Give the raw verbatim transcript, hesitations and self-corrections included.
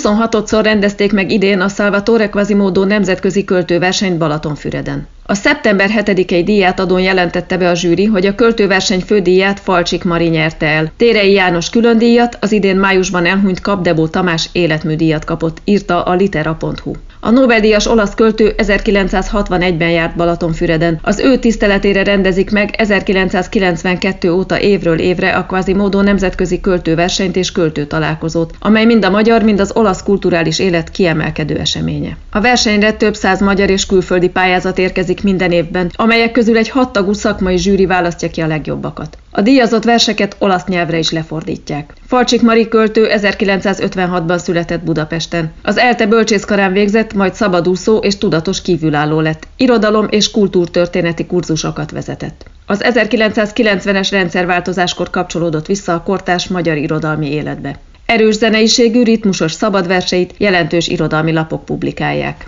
huszonhatodszor rendezték meg idén a Salvatore Quasimodo nemzetközi költőversenyt Balatonfüreden. A szeptember hetedikei díjátadón jelentette be a zsűri, hogy a költőverseny fődíját Falcsik Mari nyerte el. Térei János különdíjat, az idén májusban elhunyt Kapdebó Tamás életműdíjat kapott, írta a litera pont hu. A Nobel-díjas olasz költő ezerkilencszázhatvanegyben járt Balatonfüreden. Az ő tiszteletére rendezik meg ezerkilencszázkilencvenkettő óta évről évre a Quasimodo nemzetközi költőversenyt és költőtalálkozót, amely mind a magyar, mind az olasz kulturális élet kiemelkedő eseménye. A versenyre több száz magyar és külföldi pályázat érkezik minden évben, amelyek közül egy hattagú szakmai zsűri választja ki a legjobbakat. A díjazott verseket olasz nyelvre is lefordítják. Falcsik Mari költő ezerkilencszázötvenhatban született Budapesten. Az ELTE bölcsészkarán végzett, majd szabadúszó és tudatos kívülálló lett. Irodalom és kultúrtörténeti kurzusokat vezetett. Az ezerkilencszázkilencvenes rendszerváltozáskor kapcsolódott vissza a kortárs magyar irodalmi életbe. Erős zeneiségű, ritmusos szabadverseit jelentős irodalmi lapok publikálják.